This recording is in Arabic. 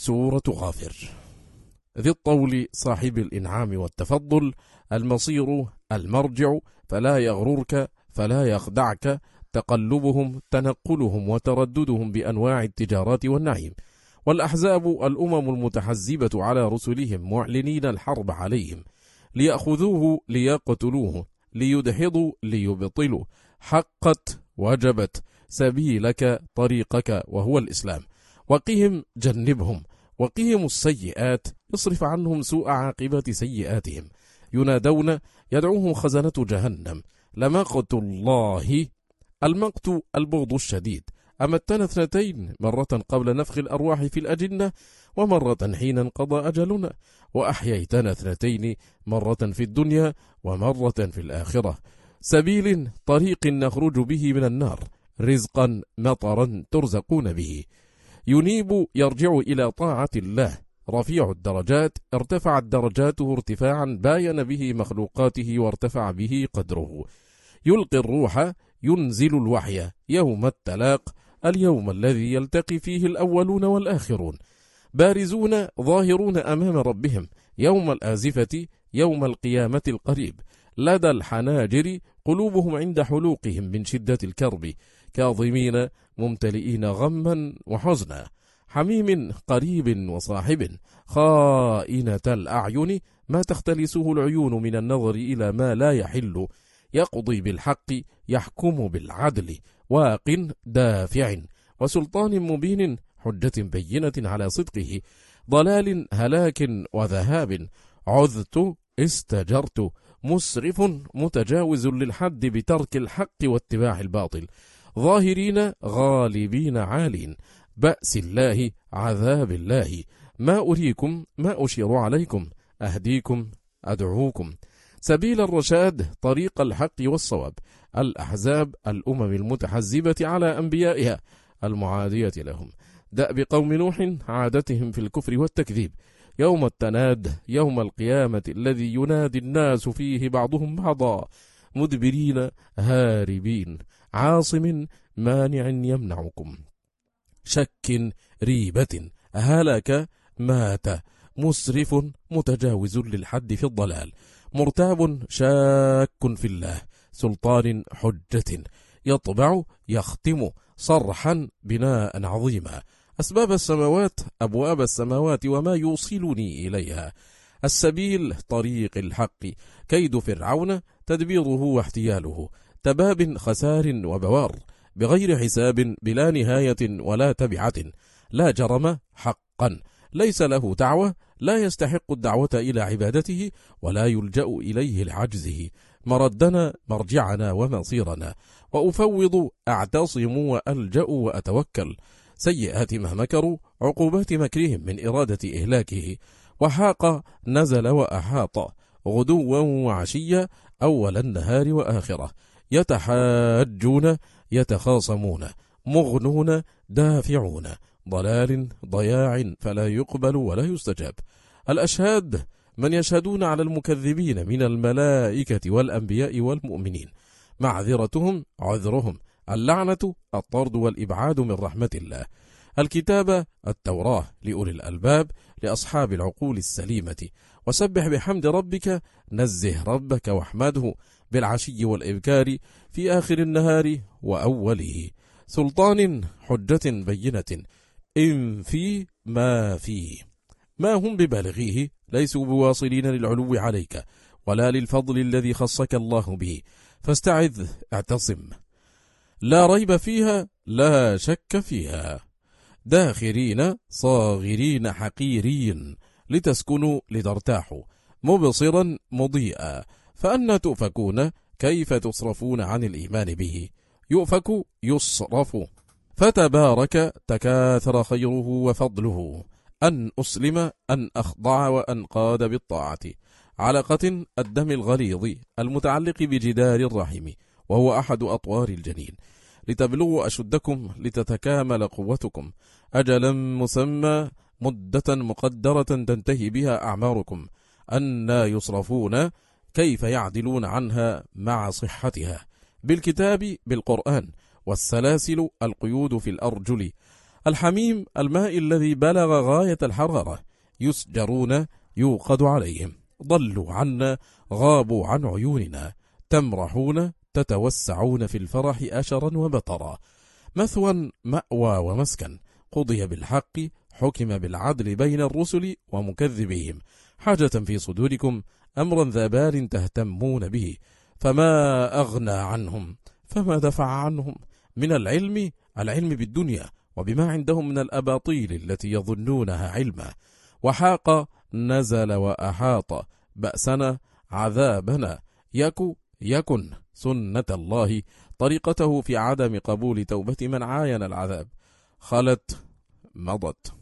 سورة غافر. ذي الطول صاحب الإنعام والتفضل، المصير المرجع، فلا يغررك فلا يخدعك تقلبهم تنقلهم وترددهم بأنواع التجارات والنعيم. والأحزاب الأمم المتحزبة على رسلهم معلنين الحرب عليهم، ليأخذوه ليقتلوه ليدحضوا ليبطلوا. حقت وجبت سبيلك طريقك وهو الإسلام، وقهم جنبهم، وقهم السيئات اصرف عنهم سوء عاقبة سيئاتهم. ينادون يدعوهم خزنة جهنم لمقت الله. المقت البغض الشديد. أمتنا 2 مرة قبل نفخ الأرواح في الأجنة، ومرة حين انقضى أجلنا، وأحييتنا 2 مرة في الدنيا ومرة في الآخرة. سبيل طريق نخرج به من النار، رزقا مطرا ترزقون به. ينيب يرجع إلى طاعة الله. رفيع الدرجات ارتفعت درجاته ارتفاعا باين به مخلوقاته وارتفع به قدره. يلقي الروح ينزل الوحي يوم التلاق، اليوم الذي يلتقي فيه الأولون والآخرون، بارزون ظاهرون أمام ربهم يوم الآزفة، يوم القيامة القريب. لدى الحناجر قلوبهم عند حلوقهم من شدة الكرب، كاظمين ممتلئين غما وحزنا. حميم قريب وصاحب، خائنة الأعين ما تختلسه العيون من النظر إلى ما لا يحل. يقضي بالحق يحكم بالعدل، واق دافع وسلطان مبين، حجة بينة على صدقه. ضلال هلاك وذهاب، عذت استجرت، مسرف متجاوز للحد بترك الحق واتباع الباطل. ظاهرين غالبين عالين، بأس الله عذاب الله. ما أريكم ما أشير عليكم، أهديكم أدعوكم. سبيل الرشاد طريق الحق والصواب. الأحزاب الأمم المتحزبة على أنبيائها المعادية لهم، دأب قوم نوح عادتهم في الكفر والتكذيب. يوم التناد، يوم القيامة الذي ينادي الناس فيه بعضهم بعضا، مدبرين هاربين، عاصم مانع يمنعكم، شك ريبة هلك مات، مسرف متجاوز للحد في الضلال، مرتاب شاك في الله، سلطان حجة يطبع يختم صرحا بناء عظيما. أسباب السماوات، أبواب السماوات وما يوصلني إليها. السبيل طريق الحق، كيد فرعون تدبيره واحتياله، تباب خسار وبوار، بغير حساب بلا نهاية ولا تبعة. لا جرم حقا ليس له دعوة، لا يستحق الدعوة إلى عبادته ولا يلجأ إليه لعجزه. مردنا مرجعنا ومصيرنا، وأفوض أعتصم وألجأ وأتوكل. سيئات ما مكروا، عقوبات مكرهم من إرادة إهلاكه. وحاق نزل وأحاط، غدوا وعشيا، أول النهار وآخرة. يتحاجون يتخاصمون، مغنون دافعون، ضلال ضياع فلا يقبل ولا يستجاب. الأشهاد من يشهدون على المكذبين من الملائكة والأنبياء والمؤمنين، معذرتهم عذرهم، اللعنة الطرد والإبعاد من رحمة الله. الكتابة التوراة لأولي الألباب، لأصحاب العقول السليمة. وسبح بحمد ربك، نزه ربك واحمده بالعشي والإبكار، في آخر النهار وأوله. سلطان حجة بينة، إن في ما فيه، ما هم ببالغيه، ليسوا بواصلين للعلو عليك ولا للفضل الذي خصك الله به. فاستعذ اعتصم، لا ريب فيها لا شك فيها. داخرين صاغرين حقيرين، لتسكنوا لترتاحوا، مبصرا مضيئا، فأنا تؤفكون؟ كيف تصرفون عن الإيمان به؟ يؤفك يصرف، فتبارك تكاثر خيره وفضله. أن أسلم أن أخضع وأنقاد بالطاعة. علقة الدم الغليظ المتعلق بجدار الرحم، وهو أحد أطوار الجنين. لتبلغوا أشدكم، لتتكامل قوتكم. أجلا مسمى، مدة مقدرة تنتهي بها أعماركم. أنى يصرفون؟ كيف يعدلون عنها مع صحتها؟ بالكتاب بالقرآن، والسلاسل القيود في الأرجل. الحميم الماء الذي بلغ غاية الحرارة، يسجرون يوقد عليهم، ضلوا عنا غابوا عن عيوننا، تمرحون تتوسعون في الفرح أشرا وبطرا، مثوى مأوى ومسكن، قضي بالحق حكم بالعدل بين الرسل ومكذبيهم، حاجة في صدوركم أمرا ذا بال تهتمون به، فما أغنى عنهم، فما دفع عنهم من العلم بالدنيا وبما عندهم من الأباطيل التي يظنونها علما، وحاق نزل وأحاط بأسنا عذابنا، يكن سنة الله طريقته في عدم قبول توبة من عاين العذاب، خلت مضت.